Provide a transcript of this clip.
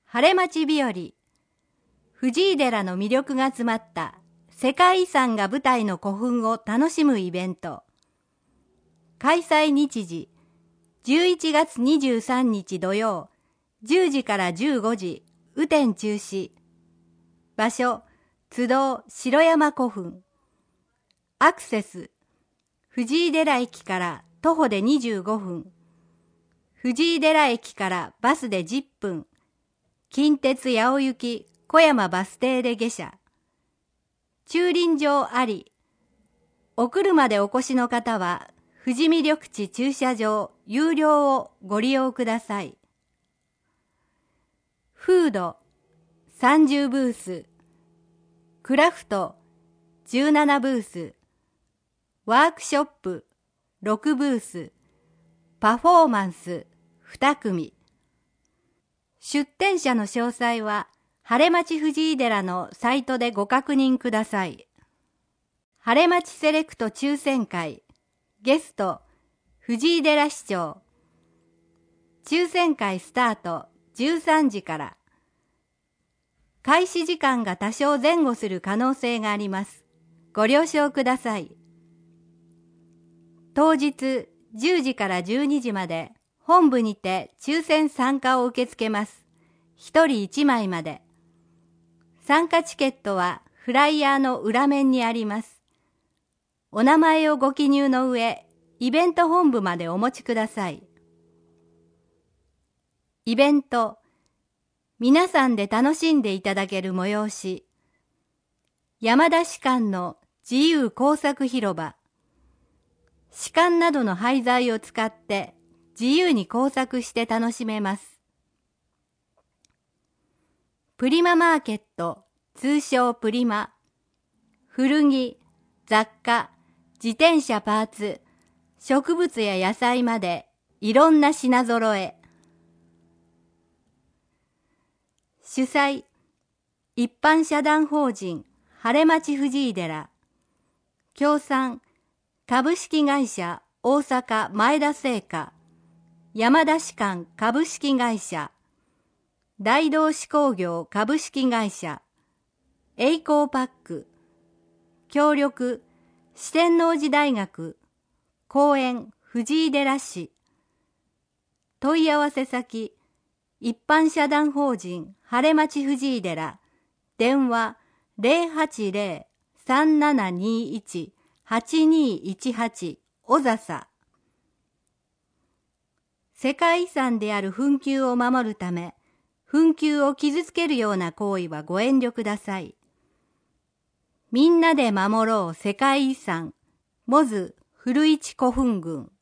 晴れ待ち日和、藤井寺の魅力が詰まった世界遺産が舞台の古墳を楽しむイベント。開催日時、11月23日土曜、10時から15時、雨天中止。場所、津堂城山古墳。アクセス、藤井寺駅から徒歩で25分。藤井寺駅からバスで10分。近鉄八尾行き小山バス停で下車。駐輪場あり。お車でお越しの方は、富士見緑地駐車場有料をご利用ください。フード30ブース。クラフト17ブース。ワークショップ6ブース。パフォーマンス2組。出展者の詳細は、晴れ町藤井寺のサイトでご確認ください。晴れ町セレクト抽選会。ゲスト、藤井寺市長。抽選会スタート13時から。開始時間が多少前後する可能性があります。ご了承ください。当日10時から12時まで本部にて抽選参加を受け付けます。1人1枚まで。参加チケットはフライヤーの裏面にあります。お名前をご記入の上、イベント本部までお持ちください。イベント、皆さんで楽しんでいただける催し。山田士官の自由工作広場。士官などの廃材を使って自由に工作して楽しめます。プリママーケット、通称プリマ。古着、雑貨、自転車パーツ、植物や野菜までいろんな品揃え。主催、一般社団法人晴れ町藤井寺。協賛、株式会社大阪前田製菓、山田士官株式会社、大同志工業株式会社、栄光パック、協力、四天王寺大学、公園藤井寺市。問い合わせ先、一般社団法人晴れ町藤井寺、電話080-3721-8218小笹。世界遺産である墳丘を守るため、墳丘を傷つけるような行為はご遠慮ください。みんなで守ろう世界遺産、モズ古市古墳群。